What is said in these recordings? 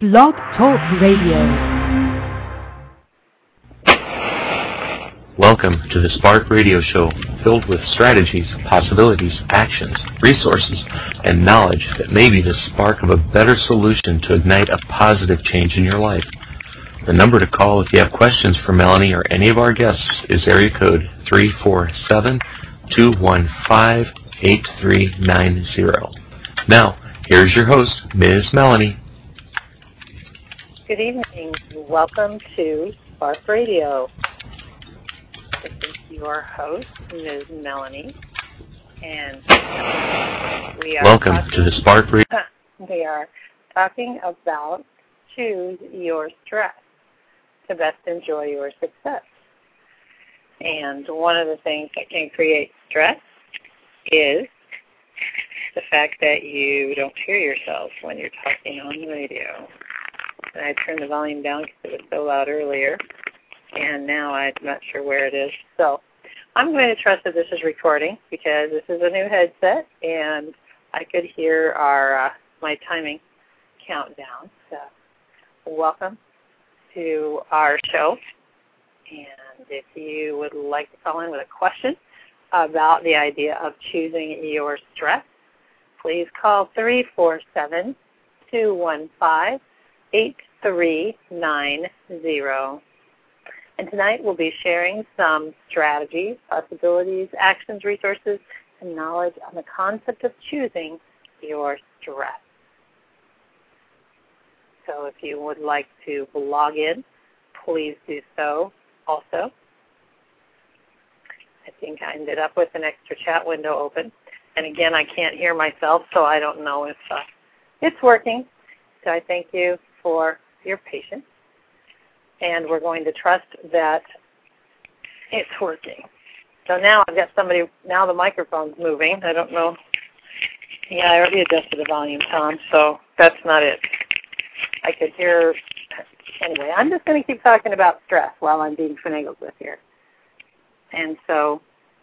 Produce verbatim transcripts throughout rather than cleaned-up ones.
Blog Talk Radio. Welcome to the Spark Radio Show, filled with strategies, possibilities, actions, resources, and knowledge that may be the spark of a better solution to ignite a positive change in your life. The number to call if you have questions for Melanie or any of our guests is area code three four seven, two one five, eight three nine zero. Now, here's your host, Miz Melanie. Good evening. Welcome to Spark Radio. This is your host, Miz Melanie, and we are Welcome talking, to the Spark Radio. We are talking about choose your stress to best enjoy your success. And one of the things that can create stress is the fact that you don't hear yourself when you're talking on the radio. And I turned the volume down because it was so loud earlier, and now I'm not sure where it is. So I'm going to trust that this is recording because this is a new headset, and I could hear our uh, my timing countdown. So welcome to our show. And if you would like to call in with a question about the idea of choosing your stress, please call three four seven, two one five, eight three nine zero. And tonight we'll be sharing some strategies, possibilities, actions, resources, and knowledge on the concept of choosing your stress. So if you would like to log in, please do so also. I think I ended up with an extra chat window open. And again, I can't hear myself, so I don't know if uh, it's working. So I thank you for your patience. And we're going to trust that it's working. So now I've got somebody, now the microphone's moving. I don't know. Yeah, I already adjusted the volume, Tom, so that's not it. I could hear, anyway, I'm just going to keep talking about stress while I'm being finagled with here. And so,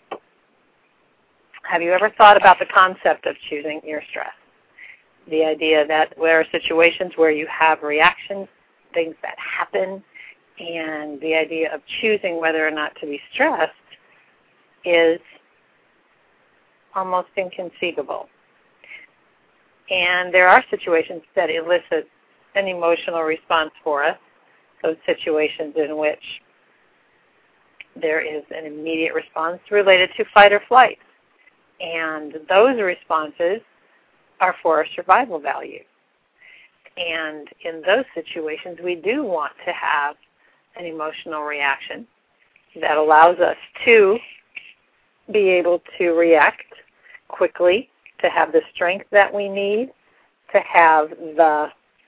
have you ever thought about the concept of choosing your stress? The idea that there are situations where you have reactions, things that happen, and the idea of choosing whether or not to be stressed is almost inconceivable. And there are situations that elicit an emotional response for us, those situations in which there is an immediate response related to fight or flight. And those responses are for our survival value. And in those situations, we do want to have an emotional reaction that allows us to be able to react quickly, to have the strength that we need, to have the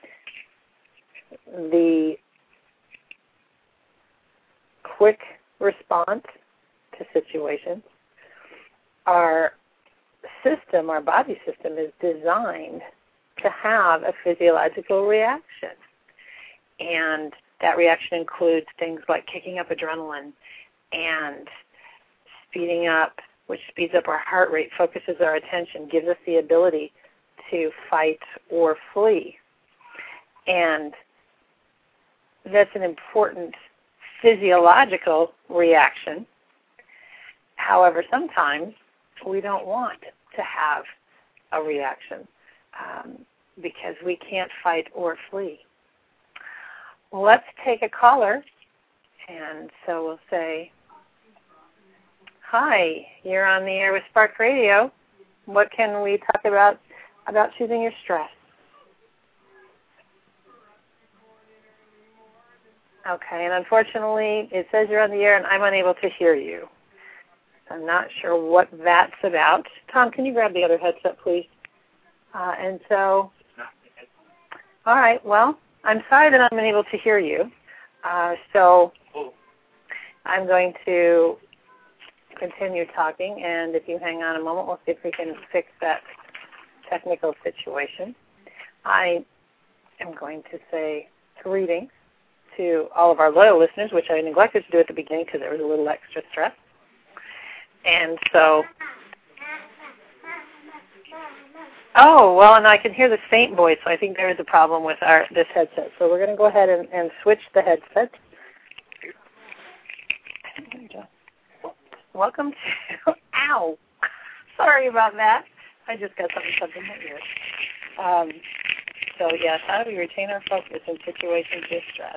the quick response to situations. Our system, our body system, is designed to have a physiological reaction. And that reaction includes things like kicking up adrenaline and speeding up, which speeds up our heart rate, focuses our attention, gives us the ability to fight or flee. And that's an important physiological reaction. However, sometimes we don't want to have a reaction um, because we can't fight or flee. Let's take a caller, and so we'll say, hi, you're on the air with Spark Radio. What can we talk about about choosing your stress? Okay, and unfortunately, it says you're on the air, and I'm unable to hear you. I'm not sure what that's about. Tom, can you grab the other headset, please? Uh, and so, all right, well, I'm sorry that I'm unable to hear you. Uh, so I'm going to continue talking, and if you hang on a moment, we'll see if we can fix that technical situation. I am going to say greetings to all of our loyal listeners, which I neglected to do at the beginning because there was a little extra stress. And so Oh, well, and I can hear the faint voice, so I think there is a problem with our this headset. So we're going to go ahead and, and switch the headset. Welcome to, ow, sorry about that. I just got something stuck in my ear. Um, so, yes, how do we retain our focus in situations of stress?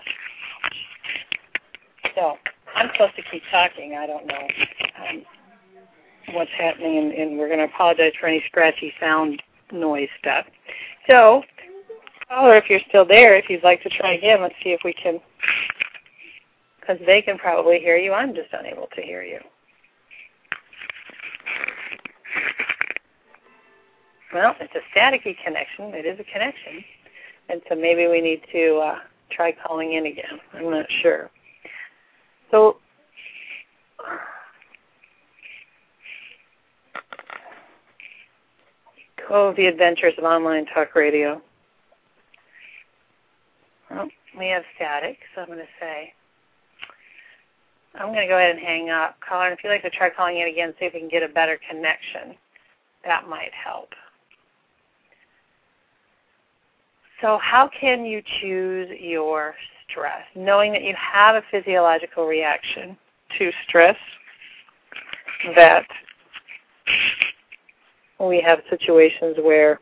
So, I'm supposed to keep talking. I don't know um, what's happening, and, and we're going to apologize for any scratchy sound noise stuff. So, caller, if you're still there, if you'd like to try again, let's see if we can, because they can probably hear you. I'm just unable to hear you. Well, it's a staticky connection. It is a connection. And so maybe we need to uh, try calling in again. I'm not sure. So, oh, the adventures of online talk radio. Well, we have static, so I'm going to say, I'm going to go ahead and hang up. Caller, if you'd like to try calling in again, see if we can get a better connection. That might help. So how can you choose your stress? Knowing that you have a physiological reaction to stress, that we have situations where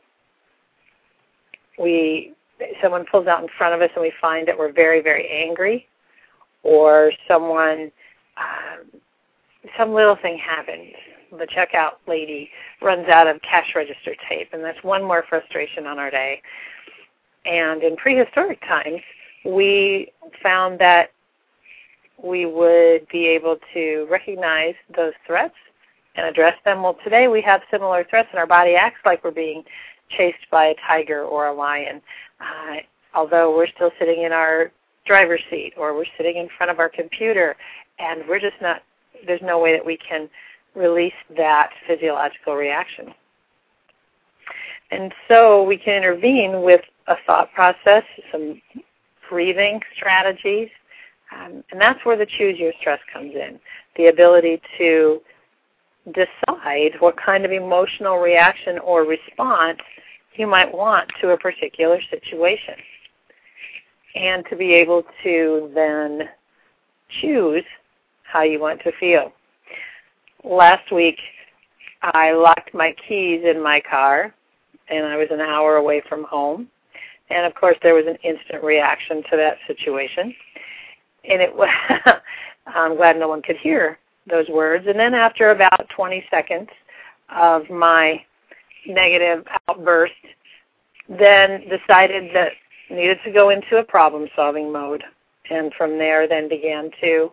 we someone pulls out in front of us and we find that we're very, very angry, or someone, um, some little thing happens. The checkout lady runs out of cash register tape, and that's one more frustration on our day. And in prehistoric times, we found that we would be able to recognize those threats and address them. Well, today we have similar threats, and our body acts like we're being chased by a tiger or a lion, uh, although we're still sitting in our driver's seat or we're sitting in front of our computer, and we're just not, there's no way that we can release that physiological reaction. And so we can intervene with a thought process, some breathing strategies, um, and that's where the choose your stress comes in, the ability to decide what kind of emotional reaction or response you might want to a particular situation, and to be able to then choose how you want to feel. Last week, I locked my keys in my car, and I was an hour away from home. And, of course, there was an instant reaction to that situation. And it was I'm glad no one could hear those words. And then after about twenty seconds of my negative outburst, then decided that I needed to go into a problem-solving mode. And from there then began to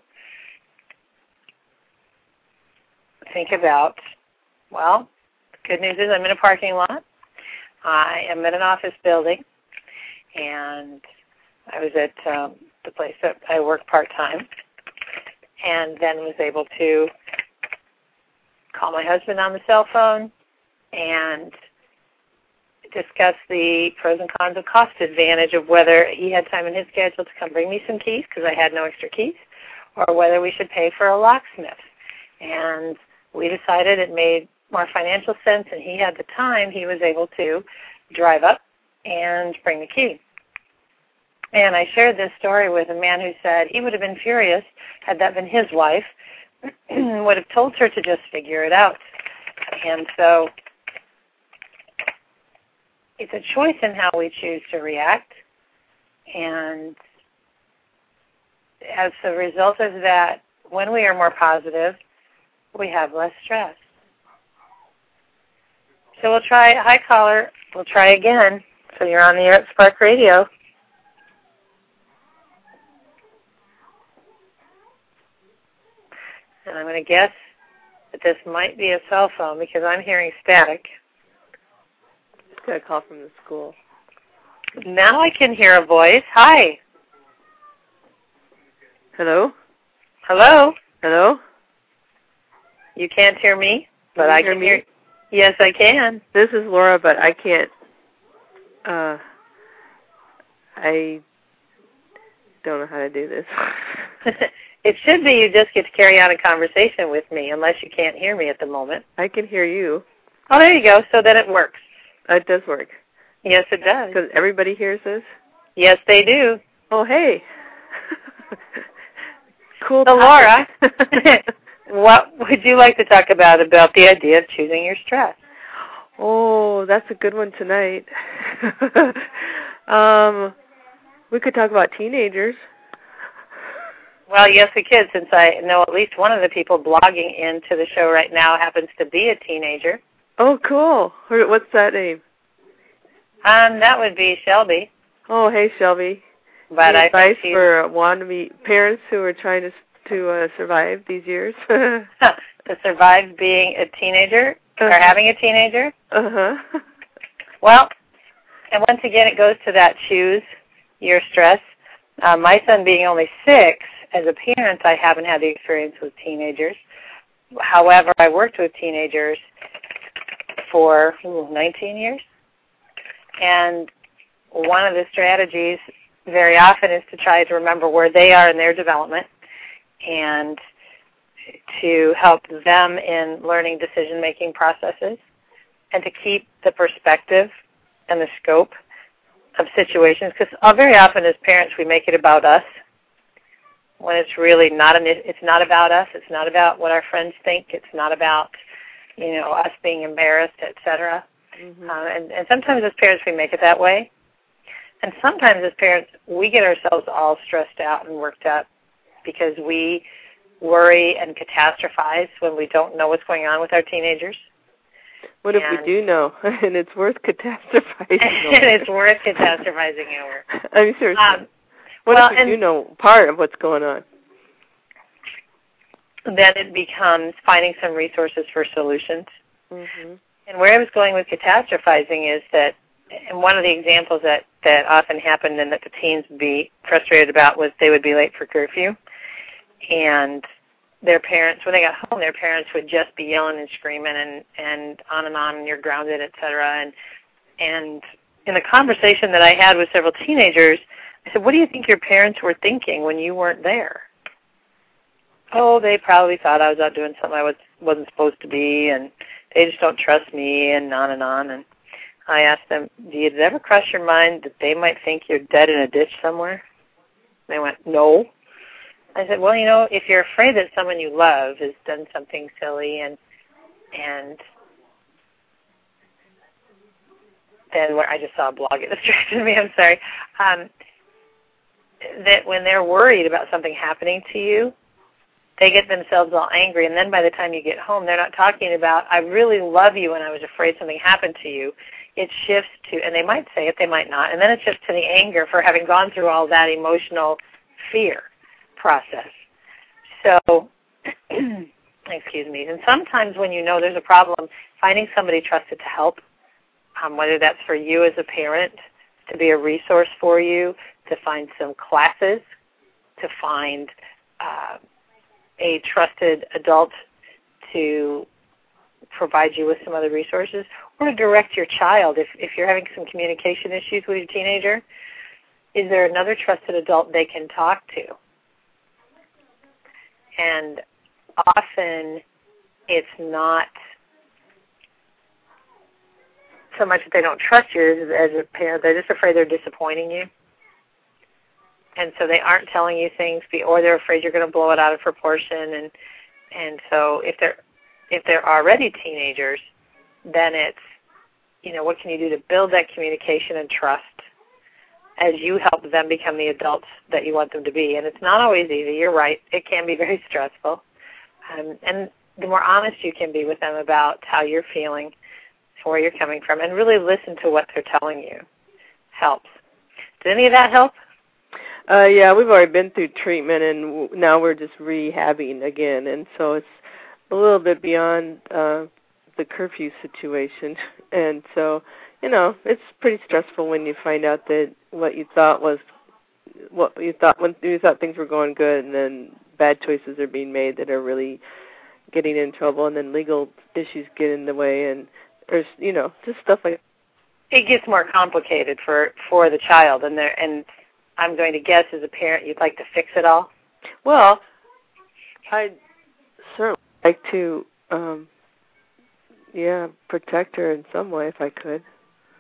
think about, well, the good news is I'm in a parking lot. I am in an office building, and I was at um, the place that I work part-time, and then was able to call my husband on the cell phone and discuss the pros and cons of cost advantage of whether he had time in his schedule to come bring me some keys because I had no extra keys, or whether we should pay for a locksmith. And we decided it made more financial sense, and he had the time, he was able to drive up and bring the key. And I shared this story with a man who said he would have been furious had that been his wife, would have told her to just figure it out. And so it's a choice in how we choose to react. And as a result of that, when we are more positive, we have less stress. So we'll try, hi caller, we'll try again. So you're on the air at Spark Radio. And I'm going to guess that this might be a cell phone because I'm hearing static. Just got a call from the school. Now I can hear a voice. Hi. Hello? Hello? Hello? You can't hear me, but can you I hear can me? hear. Yes, I can. This is Laura, but I can't. Uh, I don't know how to do this. It should be you just get to carry on a conversation with me, unless you can't hear me at the moment. I can hear you. Oh, there you go. So then it works. It does work. Yes, it does. Because everybody hears this? Yes, they do. Oh, hey. Cool. So, Laura, what would you like to talk about about the idea of choosing your stress? Oh, that's a good one tonight. um, we could talk about teenagers. Well, yes, we could, since I know at least one of the people blogging into the show right now happens to be a teenager. Oh, cool. What's that name? Um, that would be Shelby. Oh, hey, Shelby. But Any I advice think for wannabe parents who are trying to to uh, survive these years? To survive being a teenager or uh-huh. having a teenager? Uh-huh. Well, and once again, it goes to that choose your stress. Uh, my son being only six, as a parent, I haven't had the experience with teenagers. However, I worked with teenagers for ooh, nineteen years. And one of the strategies very often is to try to remember where they are in their development and to help them in learning decision-making processes and to keep the perspective and the scope of situations. Because very often as parents we make it about us when it's really not an, it's not about us. It's not about what our friends think. It's not about, you know, us being embarrassed, et cetera. Mm-hmm. Uh, and, and sometimes as parents we make it that way. And sometimes as parents we get ourselves all stressed out and worked up because we worry and catastrophize when we don't know what's going on with our teenagers. What if and we do know, and it's worth catastrophizing over? And it's worth catastrophizing over. I mean, seriously. Um, what well, if we do know part of what's going on? Then it becomes finding some resources for solutions. Mm-hmm. And where I was going with catastrophizing is that, and one of the examples that, that often happened and that the teens would be frustrated about was they would be late for curfew. And their parents, when they got home, their parents would just be yelling and screaming and, and on and on, and you're grounded, et cetera. And, and in the conversation that I had with several teenagers, I said, what do you think your parents were thinking when you weren't there? Oh, they probably thought I was out doing something I was, wasn't supposed to be, and they just don't trust me, and on and on. And I asked them, do you ever cross your mind that they might think you're dead in a ditch somewhere? They went, no. I said, well, you know, if you're afraid that someone you love has done something silly and and then where I just saw a blog, it distracted me, I'm sorry, um, that when they're worried about something happening to you, they get themselves all angry, and then by the time you get home, they're not talking about, I really love you and I was afraid something happened to you. It shifts to, and they might say it, they might not, and then it shifts to the anger for having gone through all that emotional fear process. So, excuse me, and sometimes when you know there's a problem, finding somebody trusted to help, um, whether that's for you as a parent, to be a resource for you, to find some classes, to find uh, a trusted adult to provide you with some other resources, or to direct your child. If, if you're having some communication issues with your teenager, is there another trusted adult they can talk to? And often it's not so much that they don't trust you as a parent. They're just afraid they're disappointing you. And so they aren't telling you things, or they're afraid you're going to blow it out of proportion. And and so if they're if they're already teenagers, then it's, you know, what can you do to build that communication and trust as you help them become the adults that you want them to be. And it's not always easy. You're right. It can be very stressful. Um, and the more honest you can be with them about how you're feeling, where you're coming from, and really listen to what they're telling you helps. Did any of that help? Uh, yeah, we've already been through treatment, and now we're just rehabbing again. And so it's a little bit beyond uh, the curfew situation. And so, you know, it's pretty stressful when you find out that what you thought was, what you thought when you thought things were going good, and then bad choices are being made that are really getting in trouble, and then legal issues get in the way, and there's, you know, just stuff like that. It gets more complicated for, for the child, and there, and I'm going to guess as a parent you'd like to fix it all? Well, I'd certainly like to, um, yeah, protect her in some way if I could.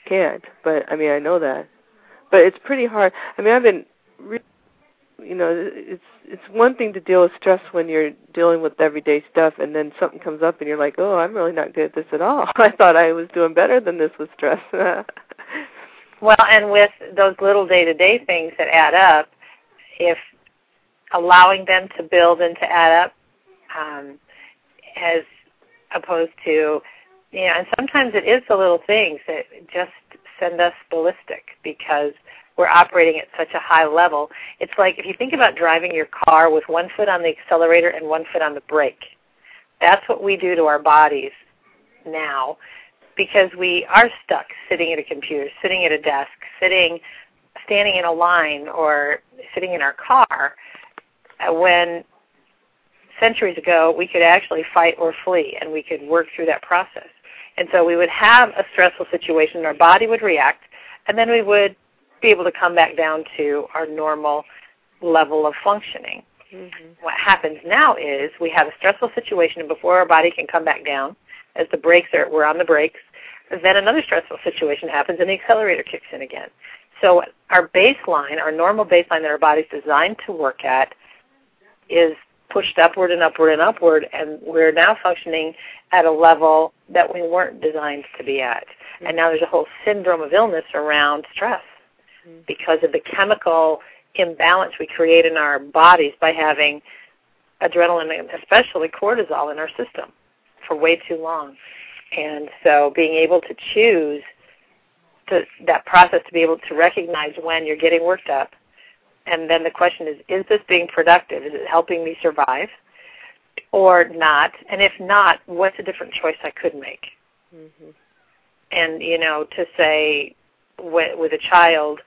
can't. But, I mean, I know that. But it's pretty hard. I mean, I've been, re- you know, it's it's one thing to deal with stress when you're dealing with everyday stuff, and then something comes up and you're like, oh, I'm really not good at this at all. I thought I was doing better than this with stress. Well, and with those little day-to-day things that add up, if allowing them to build and to add up, um, as opposed to, you know, and sometimes it is the little things that just send us ballistic because we're operating at such a high level. It's like if you think about driving your car with one foot on the accelerator and one foot on the brake. That's what we do to our bodies now because we are stuck sitting at a computer, sitting at a desk, sitting, standing in a line, or sitting in our car when centuries ago we could actually fight or flee and we could work through that process. And so we would have a stressful situation and our body would react, and then we would be able to come back down to our normal level of functioning. Mm-hmm. What happens now is we have a stressful situation, and before our body can come back down, as the brakes are, we're on the brakes, then another stressful situation happens and the accelerator kicks in again. So our baseline, our normal baseline that our body's designed to work at is pushed upward and upward and upward, and we're now functioning at a level that we weren't designed to be at. Mm-hmm. And now there's a whole syndrome of illness around stress mm-hmm. because of the chemical imbalance we create in our bodies by having adrenaline, especially cortisol, in our system for way too long. And so being able to choose to, that process to be able to recognize when you're getting worked up, and then the question is, is this being productive? Is it helping me survive or not? And if not, what's a different choice I could make? Mm-hmm. And, you know, to say with, with a child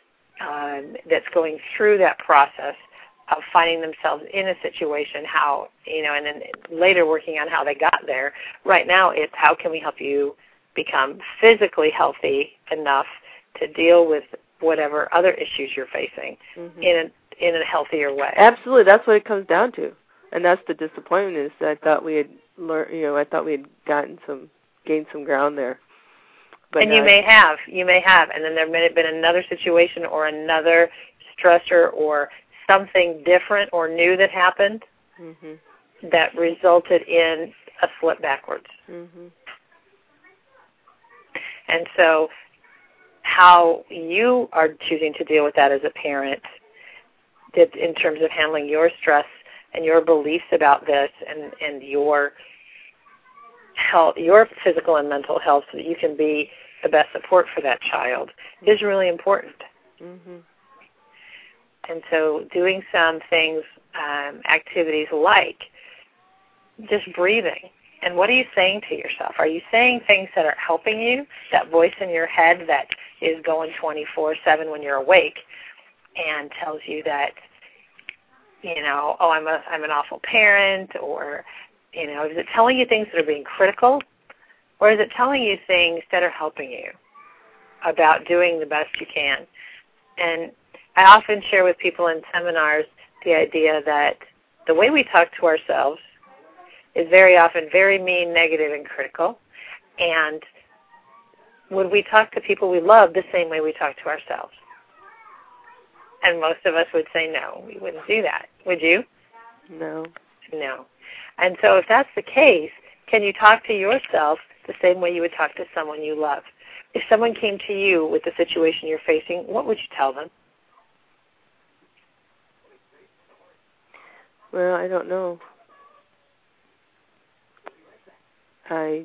um, that's going through that process of finding themselves in a situation, how, you know, and then later working on how they got there. Right now it's how can we help you become physically healthy enough to deal with whatever other issues you're facing mm-hmm. in a, in a healthier way. Absolutely, that's what it comes down to, and that's the disappointment. Is that I thought we had learned, you know, I thought we had gotten some, gained some ground there. But and you may have, you may have, and then there may have been another situation or another stressor or something different or new that happened mm-hmm. that resulted in a slip backwards. Mm-hmm. And so how you are choosing to deal with that as a parent that in terms of handling your stress and your beliefs about this and, and your health, your physical and mental health so that you can be the best support for that child is really important. Mm-hmm. And so doing some things, um, activities like just breathing. And what are you saying to yourself? Are you saying things that are helping you, that voice in your head that is going twenty-four seven when you're awake and tells you that, you know, oh, I'm a, I'm an awful parent, or, you know, is it telling you things that are being critical, or is it telling you things that are helping you about doing the best you can? And I often share with people in seminars the idea that the way we talk to ourselves is very often very mean, negative, and critical. And would we talk to people we love the same way we talk to ourselves? And most of us would say no, we wouldn't do that. Would you? No. No. And so if that's the case, can you talk to yourself the same way you would talk to someone you love? If someone came to you with the situation you're facing, what would you tell them? Well, I don't know. I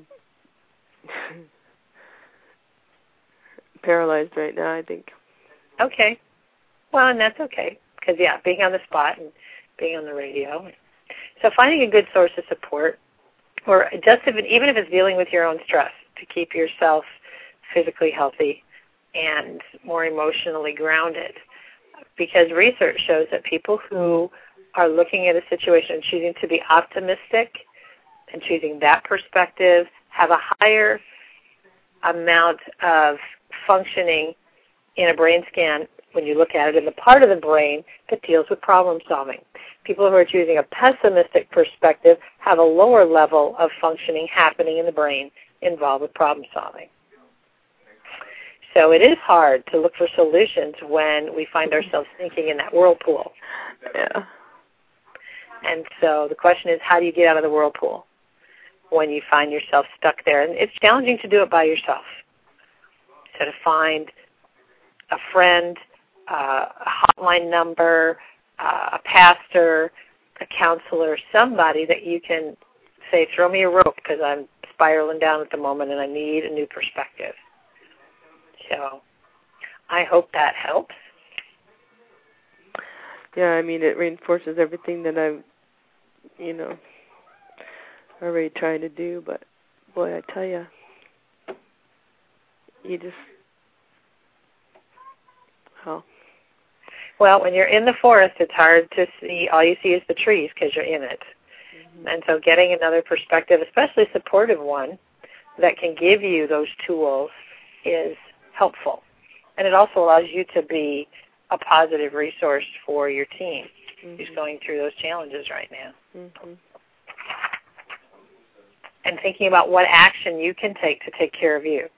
paralyzed right now, I think. Okay. Well, and that's okay. Because, yeah, being on the spot and being on the radio. So finding a good source of support, or just if it, even if it's dealing with your own stress, to keep yourself physically healthy and more emotionally grounded. Because research shows that people who are looking at a situation and choosing to be optimistic and choosing that perspective have a higher amount of functioning in a brain scan when you look at it in the part of the brain that deals with problem solving. People who are choosing a pessimistic perspective have a lower level of functioning happening in the brain involved with problem solving. So it is hard to look for solutions when we find ourselves sinking in that whirlpool. Yeah. And so the question is, how do you get out of the whirlpool when you find yourself stuck there? And it's challenging to do it by yourself. So to find a friend, uh, a hotline number, uh, a pastor, a counselor, somebody that you can say, throw me a rope because I'm spiraling down at the moment and I need a new perspective. So I hope that helps. Yeah, I mean, it reinforces everything that I'm, you know, already trying to do. But, boy, I tell you, you just, oh. Well, when you're in the forest, it's hard to see. All you see is the trees because you're in it. Mm-hmm. And so getting another perspective, especially a supportive one, that can give you those tools is helpful. And it also allows you to be a positive resource for your team mm-hmm. who's going through those challenges right now. Mm-hmm. And thinking about what action you can take to take care of you.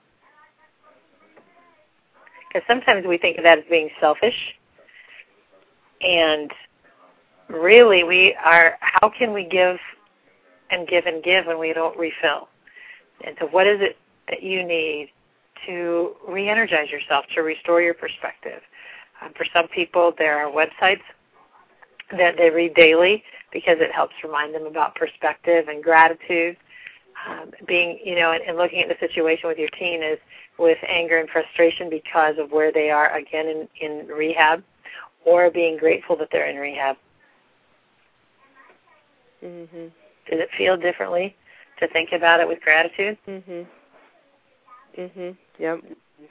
Because sometimes we think of that as being selfish. And really, we are, how can we give and give and give when we don't refill? And so what is it that you need to re-energize yourself, to restore your perspective? Um, for some people, there are websites that they read daily because it helps remind them about perspective and gratitude. Um, being, you know, and, and looking at the situation with your teen is with anger and frustration because of where they are, again, in, in rehab, or being grateful that they're in rehab. Mm-hmm. Does it feel differently to think about it with gratitude? Mm-hmm. Mm-hmm. Yep.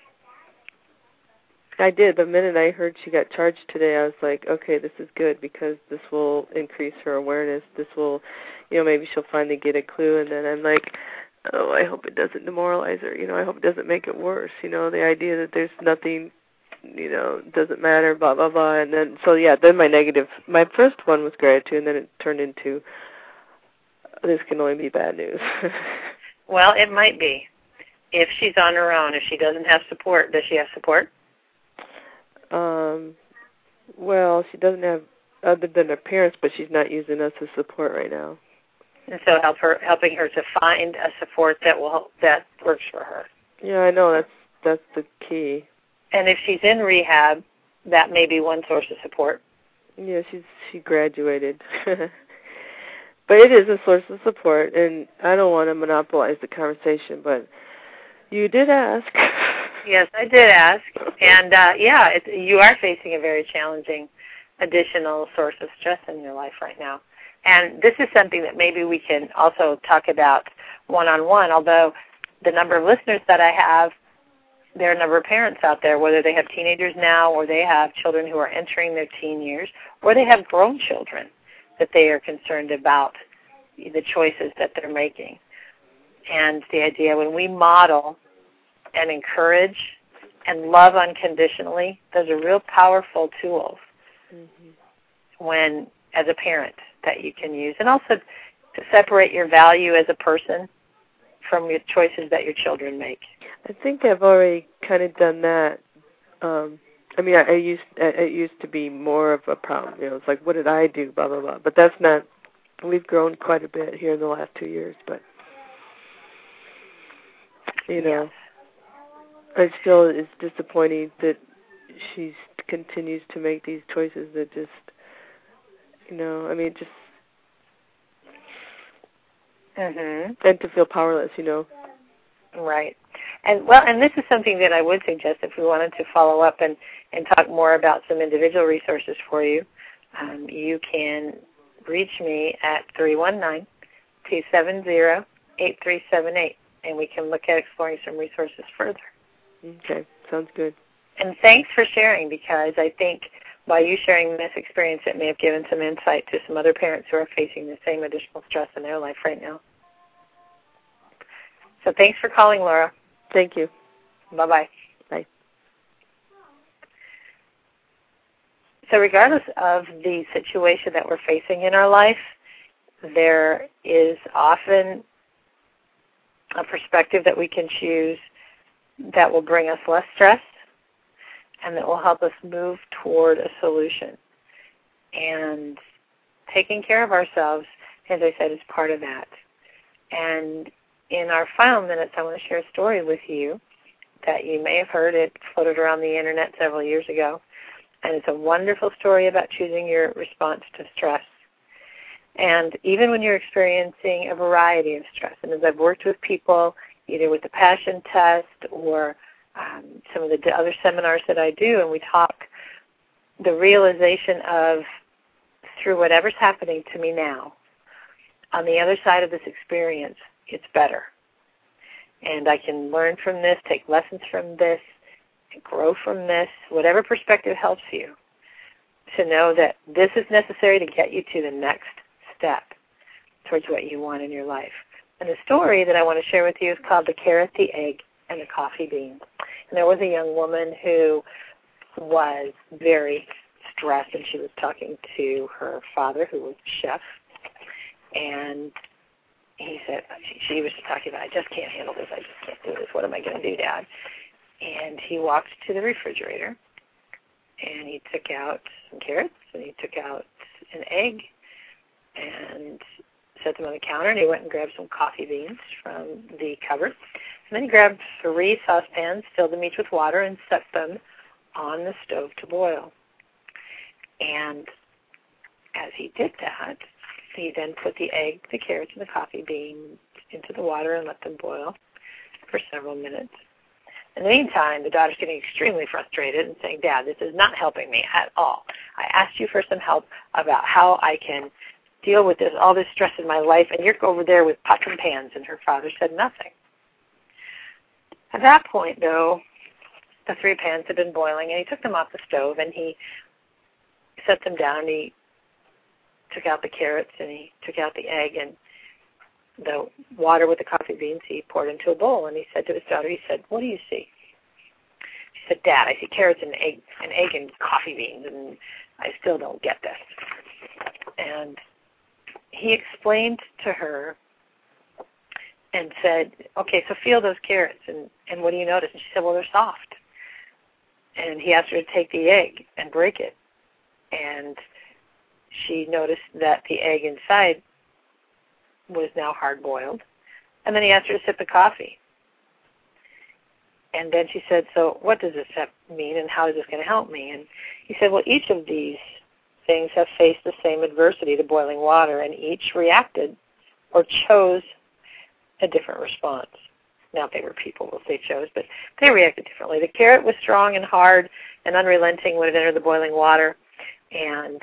I did. The minute I heard she got charged today, I was like, okay, this is good because this will increase her awareness. This will, you know, maybe she'll finally get a clue. And then I'm like, oh, I hope it doesn't demoralize her. You know, I hope it doesn't make it worse. You know, the idea that there's nothing, you know, doesn't matter, blah, blah, blah. And then, so yeah, then my negative, my first one was gratitude, and then it turned into, this can only be bad news. Well, it might be. If she's on her own, if she doesn't have support, does she have support? Um, well, she doesn't have, other than her parents, but she's not using us as support right now. And so help her, helping her to find a support that will that works for her. Yeah, I know. That's that's the key. And if she's in rehab, that may be one source of support. Yeah, she's she graduated. But it is a source of support, and I don't want to monopolize the conversation, but you did ask. Yes, I did ask. And, uh, yeah, it, you are facing a very challenging additional source of stress in your life right now. And this is something that maybe we can also talk about one-on-one, although the number of listeners that I have, there are a number of parents out there, whether they have teenagers now or they have children who are entering their teen years or they have grown children that they are concerned about the choices that they're making. And the idea when we model and encourage and love unconditionally, those are real powerful tools mm-hmm. when, as a parent, that you can use. And also to separate your value as a person from your choices that your children make. I think I've already kind of done that. Um, I mean, I, I used it used to be more of a problem. You know, it's like, what did I do? Blah blah blah. But that's not. We've grown quite a bit here in the last two years. But you know, yeah. It still is disappointing that she continues to make these choices that just, you know, I mean, just mm-hmm. and to feel powerless. You know. Right. And well, and this is something that I would suggest if we wanted to follow up and, and talk more about some individual resources for you. Um, you can reach me at three one nine, two seven zero, eight three seven eight, and we can look at exploring some resources further. Okay, sounds good. And thanks for sharing, because I think by you sharing this experience, it may have given some insight to some other parents who are facing the same additional stress in their life right now. So thanks for calling, Laura. Thank you. Bye-bye. Bye. So regardless of the situation that we're facing in our life, there is often a perspective that we can choose that will bring us less stress and that will help us move toward a solution. And taking care of ourselves, as I said, is part of that. And in our final minutes, I want to share a story with you that you may have heard. It floated around the internet several years ago. And it's a wonderful story about choosing your response to stress. And even when you're experiencing a variety of stress, and as I've worked with people, either with the Passion Test or um, some of the other seminars that I do, and we talk, the realization of, through whatever's happening to me now, on the other side of this experience, it's better. And I can learn from this, take lessons from this, and grow from this, whatever perspective helps you to know that this is necessary to get you to the next step towards what you want in your life. And the story that I want to share with you is called The Carrot, the Egg, and the Coffee Bean. And there was a young woman who was very stressed, and she was talking to her father, who was a chef. And he said, she was just talking about, I just can't handle this, I just can't do this, what am I going to do, Dad? And he walked to the refrigerator, and he took out some carrots, and he took out an egg, and set them on the counter, and he went and grabbed some coffee beans from the cupboard. And then he grabbed three saucepans, filled them each with water, and set them on the stove to boil. And as he did that, he then put the egg, the carrots, and the coffee bean into the water and let them boil for several minutes. In the meantime, the daughter's getting extremely frustrated and saying, Dad, this is not helping me at all. I asked you for some help about how I can deal with this, all this stress in my life, and you're over there with pots and pans. And her father said nothing. At that point, though, the three pans had been boiling, and he took them off the stove, and he set them down, and he took out the carrots, and he took out the egg, and the water with the coffee beans he poured into a bowl. And he said to his daughter, he said, what do you see? She said, Dad, I see carrots and egg, and egg and coffee beans, and I still don't get this. And he explained to her and said, okay, so feel those carrots, and, and what do you notice? And she said, well, they're soft. And he asked her to take the egg and break it. And she noticed that the egg inside was now hard-boiled. And then he asked her to sip the coffee. And then she said, so what does this mean, and how is this going to help me? And he said, well, each of these things have faced the same adversity to boiling water, and each reacted or chose a different response. Now, if they were people, we'll say chose, but they reacted differently. The carrot was strong and hard and unrelenting when it entered the boiling water and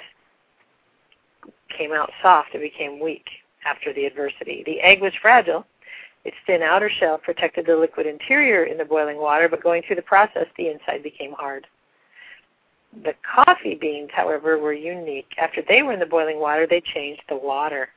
came out soft and became weak after the adversity. The egg was fragile. Its thin outer shell protected the liquid interior in the boiling water, but going through the process, the inside became hard. The coffee beans, however, were unique. After they were in the boiling water, they changed the water.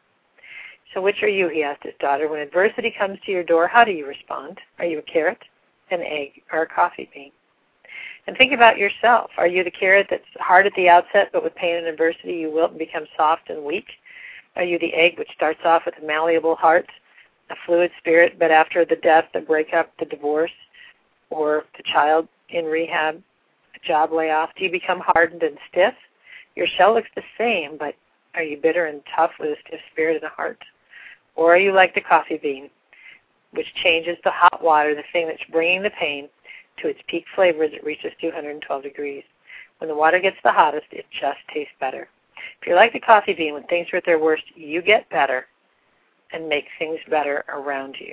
So which are you, he asked his daughter. When adversity comes to your door, how do you respond? Are you a carrot, an egg, or a coffee bean? And think about yourself. Are you the carrot that's hard at the outset, but with pain and adversity you wilt and become soft and weak? Are you the egg which starts off with a malleable heart, a fluid spirit, but after the death, the breakup, the divorce, or the child in rehab, a job layoff, do you become hardened and stiff? Your shell looks the same, but are you bitter and tough with a stiff spirit and a heart? Or are you like the coffee bean, which changes the hot water, the thing that's bringing the pain, to its peak flavor as it reaches two hundred twelve degrees? When the water gets the hottest, it just tastes better. If you're like the coffee bean, when things are at their worst, you get better and make things better around you.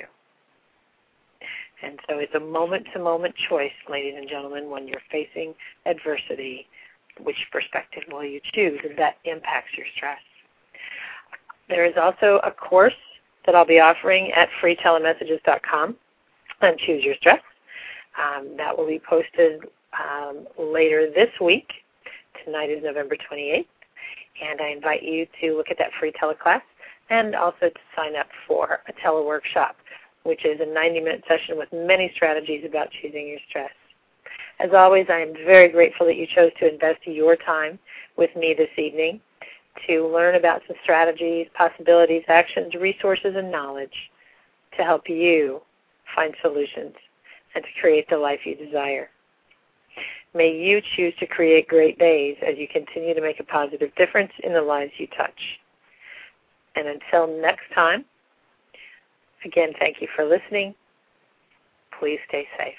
And so it's a moment-to-moment choice, ladies and gentlemen, when you're facing adversity, which perspective will you choose, and that impacts your stress. There is also a course that I'll be offering at free telemessages dot com on Choose Your Stress. Um, that will be posted um, later this week. Tonight is November twenty-eighth, and I invite you to look at that free teleclass and also to sign up for a teleworkshop, which is a ninety-minute session with many strategies about choosing your stress. As always, I am very grateful that you chose to invest your time with me this evening to learn about some strategies, possibilities, actions, resources, and knowledge to help you find solutions and to create the life you desire. May you choose to create great days as you continue to make a positive difference in the lives you touch. And until next time, again, thank you for listening. Please stay safe.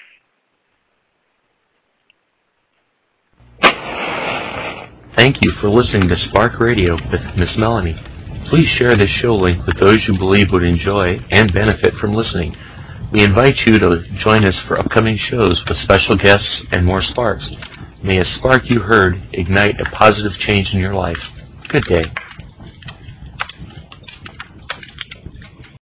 Thank you for listening to Spark Radio with Miss Melanie. Please share this show link with those you believe would enjoy and benefit from listening. We invite you to join us for upcoming shows with special guests and more sparks. May a spark you heard ignite a positive change in your life. Good day.